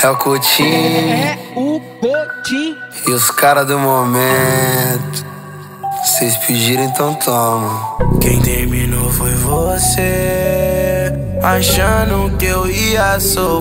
É o Coutinho. É o Coutinho. E os caras do momento. Vocês pediram, então toma. Quem terminou foi você, achando que eu ia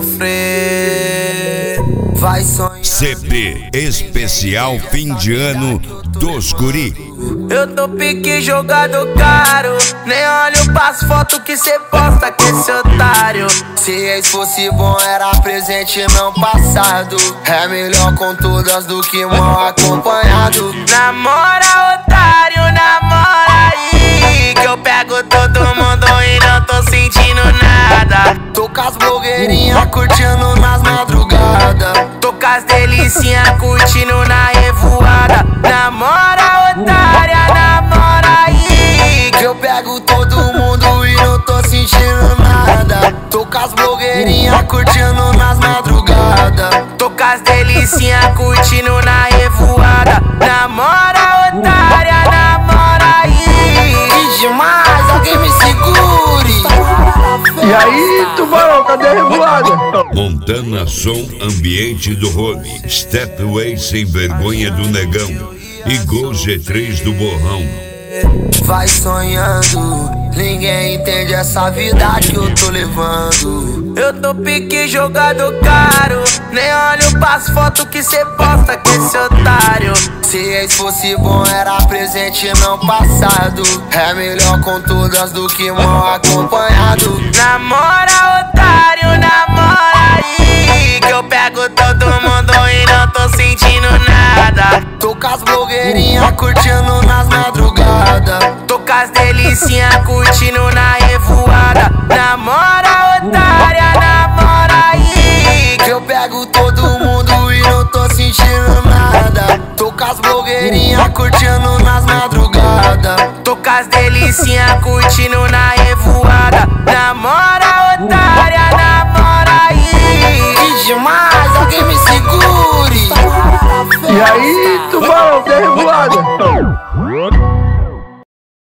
sofrer. Vai sonhar. CP Especial Fim de Ano dos Guri. Eu tô pique jogado caro, nem olho pras fotos que cê posta com esse otário. Se ex fosse bom era presente não passado. É melhor com todas do que mal acompanhado. Namora otário, namora aí, que eu pego todo mundo e não tô sentindo nada. Tô com as blogueirinhas curtindo nas madrugadas. Tô com as delicinhas curtindo na revoada. Namora otária, namora aí, que eu pego todo mundo e não tô sentindo nada. Tô com as blogueirinhas curtindo nas madrugadas. Tô com as delicinhas curtindo na revoada. Namora otária, namora aí. Que demais, alguém me segure. E aí, tubarão, cadê a revoada? Montana Som Ambiente do Rony, Stepway Sem Vergonha do Negão e Gol G3 do Borrão. Vai sonhando, ninguém entende essa vida que eu tô levando. Eu tô pique jogado caro, nem olho pras fotos que cê posta com esse otário. Se ex fosse bom era presente não passado. É melhor com todas do que mal acompanhado. Namora otário, namora aí, que eu pego todo mundo e não tô sentindo nada. Tô com as blogueirinhas curtindo nas madrugadas. Tô com as delicinhas curtindo na revoada. Namora otária, namora aí, que eu pego todo mundo e não tô sentindo nada. Tô com as blogueirinhas curtindo nas madrugadas. Tô com as delicinhas curtindo na revoada. Namora otária, namora aí. Que demais, alguém me segure. E aí,